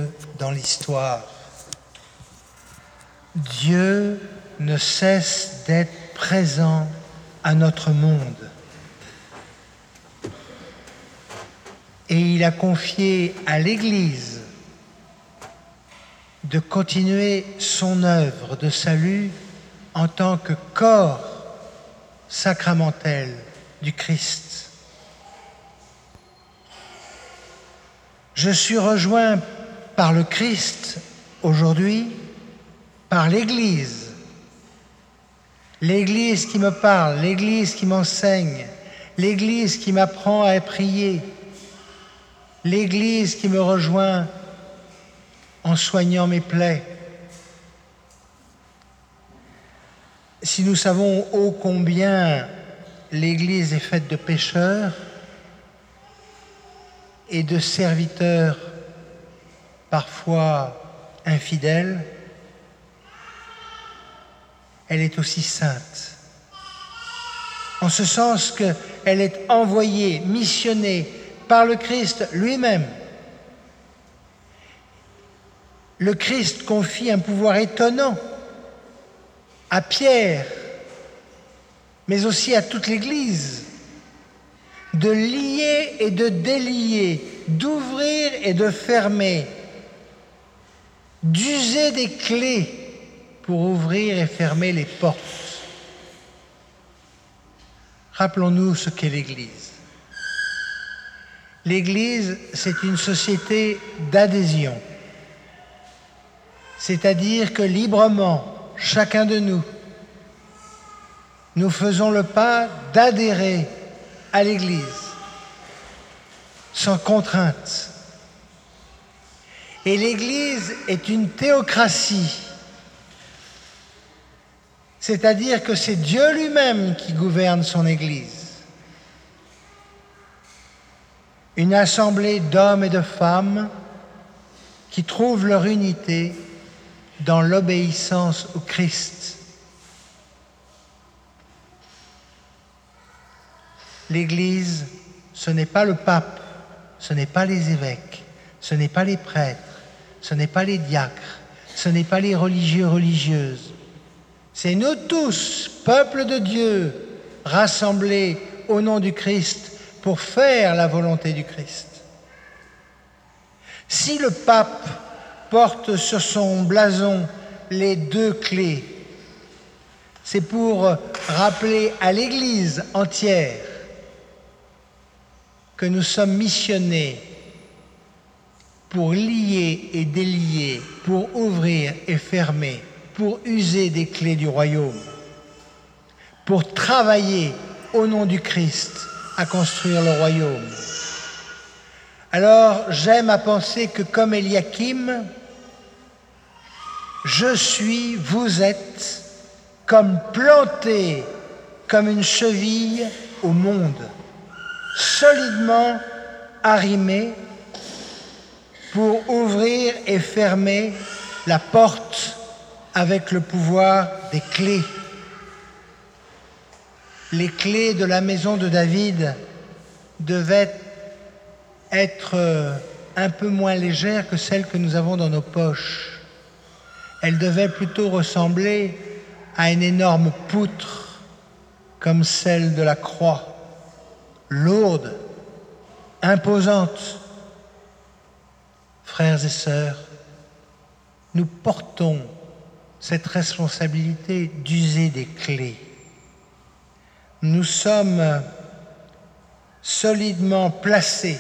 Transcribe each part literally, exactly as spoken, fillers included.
Dieu dans l'histoire. Dieu ne cesse d'être présent à notre monde. Et il a confié à l'Église de continuer son œuvre de salut en tant que corps sacramentel du Christ. Je suis rejoint par le Christ aujourd'hui, par l'Église. L'Église qui me parle, l'Église qui m'enseigne, l'Église qui m'apprend à prier, l'Église qui me rejoint en soignant mes plaies. Si nous savons ô combien l'Église est faite de pécheurs et de serviteurs parfois infidèles, elle est aussi sainte. En ce sens qu'elle est envoyée, missionnée par le Christ lui-même. Le Christ confie un pouvoir étonnant à Pierre, mais aussi à toute l'Église, de lier et de délier, d'ouvrir et de fermer, d'user des clés pour ouvrir et fermer les portes. Rappelons-nous ce qu'est l'Église. L'Église, c'est une société d'adhésion, c'est-à-dire que librement, chacun de nous, nous faisons le pas d'adhérer à l'Église, sans contrainte. Et l'Église est une théocratie, c'est-à-dire que c'est Dieu lui-même qui gouverne son Église. Une assemblée d'hommes et de femmes qui trouvent leur unité dans l'obéissance au Christ. L'Église, ce n'est pas le pape, ce n'est pas les évêques, ce n'est pas les prêtres, ce n'est pas les diacres, ce n'est pas les religieux, religieuses. C'est nous tous, peuple de Dieu, rassemblés au nom du Christ pour faire la volonté du Christ. Si le pape porte sur son blason les deux clés, c'est pour rappeler à l'Église entière que nous sommes missionnés pour lier et délier, pour ouvrir et fermer, pour user des clés du royaume, pour travailler au nom du Christ à construire le royaume. Alors, j'aime à penser que comme Eliakim, je suis, vous êtes, comme planté, comme une cheville au monde, solidement arrimé pour ouvrir et fermer la porte avec le pouvoir des clés. Les clés de la maison de David devaient être un peu moins légères que celles que nous avons dans nos poches. Elles devaient plutôt ressembler à une énorme poutre comme celle de la croix, lourde, imposante. Frères et sœurs, nous portons cette responsabilité d'user des clés. Nous sommes solidement placés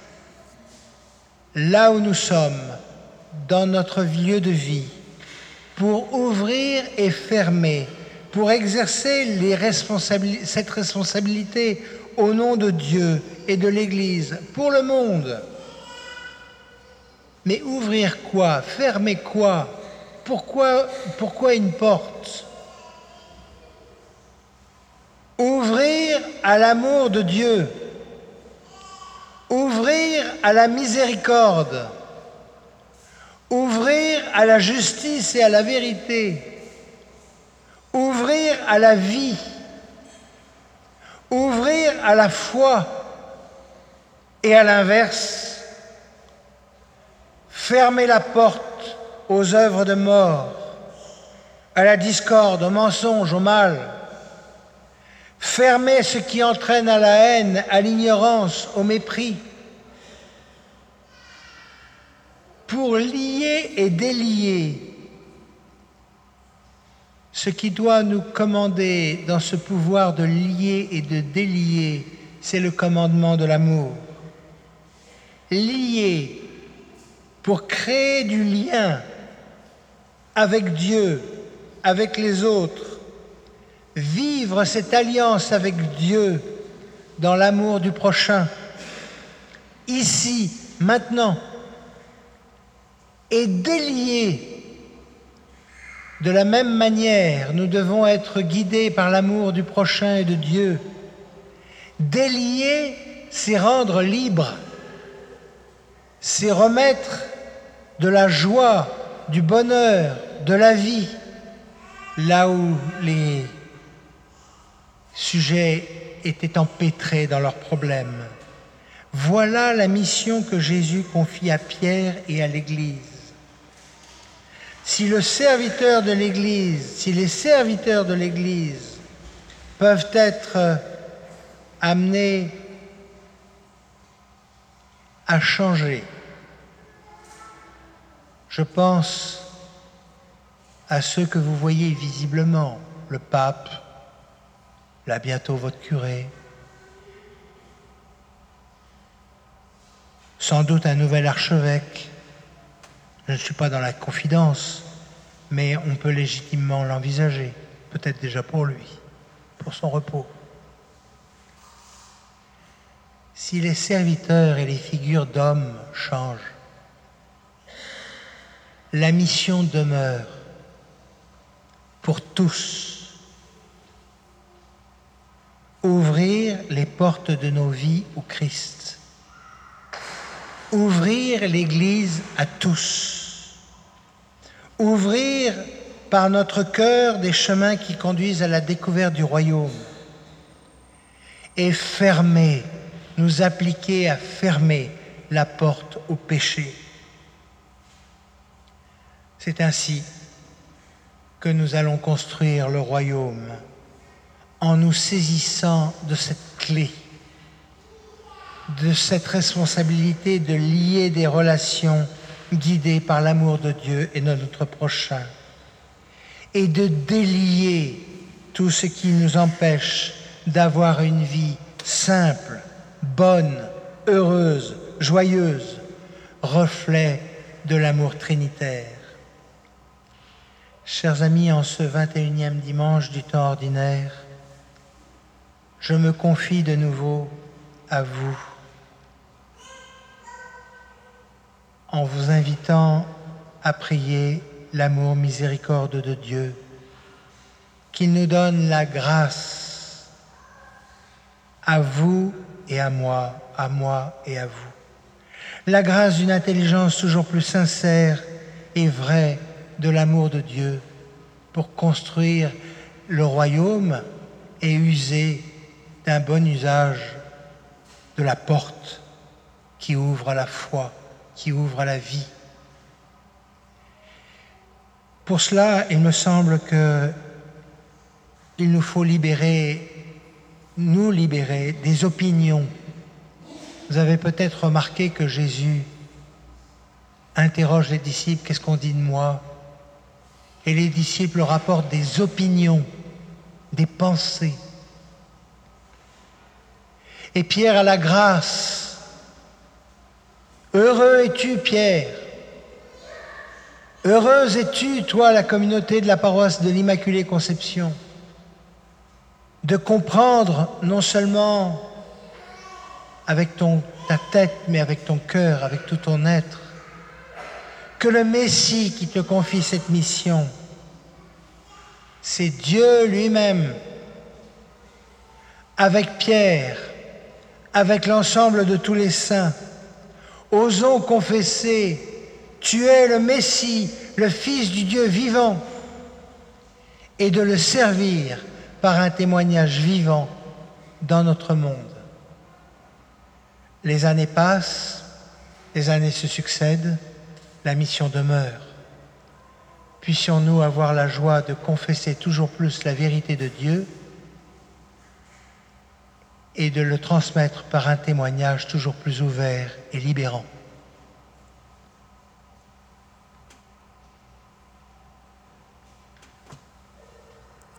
là où nous sommes, dans notre lieu de vie, pour ouvrir et fermer, pour exercer les responsabili- cette responsabilité au nom de Dieu et de l'Église, pour le monde. Mais ouvrir quoi? Fermer quoi? Pourquoi, pourquoi une porte? Ouvrir à l'amour de Dieu, ouvrir à la miséricorde, ouvrir à la justice et à la vérité, ouvrir à la vie, ouvrir à la foi et à l'inverse, Fermez la porte aux œuvres de mort, à la discorde, au mensonge, au mal. Fermez ce qui entraîne à la haine, à l'ignorance, au mépris. Pour lier et délier, ce qui doit nous commander dans ce pouvoir de lier et de délier, c'est le commandement de l'amour. Lier pour créer du lien avec Dieu, avec les autres, vivre cette alliance avec Dieu dans l'amour du prochain, ici, maintenant, et délier. De la même manière, nous devons être guidés par l'amour du prochain et de Dieu. Délier, c'est rendre libre, c'est remettre de la joie, du bonheur, de la vie, là où les sujets étaient empêtrés dans leurs problèmes. Voilà la mission que Jésus confie à Pierre et à l'Église. Si le serviteur de l'Église, si les serviteurs de l'Église peuvent être amenés à changer, je pense à ceux que vous voyez visiblement, le pape, là bientôt votre curé, sans doute un nouvel archevêque. Je ne suis pas dans la confidence, mais on peut légitimement l'envisager, peut-être déjà pour lui, pour son repos. Si les serviteurs et les figures d'hommes changent, la mission demeure pour tous. Ouvrir les portes de nos vies au Christ. Ouvrir l'Église à tous. Ouvrir par notre cœur des chemins qui conduisent à la découverte du royaume. Et fermer, nous appliquer à fermer la porte au péché. C'est ainsi que nous allons construire le royaume, en nous saisissant de cette clé, de cette responsabilité de lier des relations guidées par l'amour de Dieu et de notre prochain, et de délier tout ce qui nous empêche d'avoir une vie simple, bonne, heureuse, joyeuse, reflet de l'amour trinitaire. Chers amis, en ce vingt et unième dimanche du temps ordinaire, je me confie de nouveau à vous, en vous invitant à prier l'amour miséricorde de Dieu, qu'il nous donne la grâce à vous et à moi, à moi et à vous. La grâce d'une intelligence toujours plus sincère et vraie de l'amour de Dieu pour construire le royaume et user d'un bon usage de la porte qui ouvre à la foi, qui ouvre à la vie. Pour cela, il me semble que il nous faut libérer, nous libérer des opinions. Vous avez peut-être remarqué que Jésus interroge les disciples, qu'est-ce qu'on dit de moi? Et les disciples rapportent des opinions, des pensées. Et Pierre a la grâce. Heureux es-tu, Pierre. Heureuse es-tu, toi, la communauté de la paroisse de l'Immaculée Conception, de comprendre non seulement avec ton, ta tête, mais avec ton cœur, avec tout ton être, que le Messie qui te confie cette mission, c'est Dieu lui-même, avec Pierre, avec l'ensemble de tous les saints. Osons confesser, tu es le Messie, le Fils du Dieu vivant, et de le servir par un témoignage vivant dans notre monde. Les années passent, les années se succèdent, la mission demeure. Puissions-nous avoir la joie de confesser toujours plus la vérité de Dieu et de le transmettre par un témoignage toujours plus ouvert et libérant.